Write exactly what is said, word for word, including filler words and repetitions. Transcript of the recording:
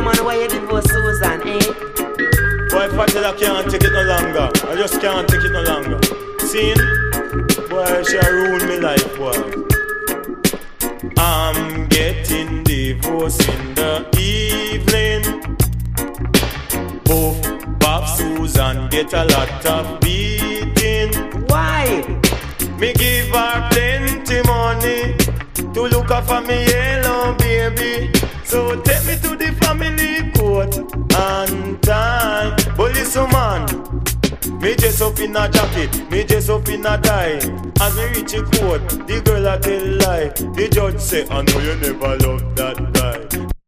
man, why you divorce Susan, eh? Boy, if I tell I can't take it no longer, I just can't take it no longer. See? Boy, she ruin me life, boy. I'm getting divorced in the evening. Both Bob Susan get a lot of beating. Why? Me give her plenty money to look after me yellow baby. So take me to the family court and time. But listen man, me dress up in a jacket, me dress up in a tie. As me reach the court, the girl a tell lie. The judge say, I know you never loved that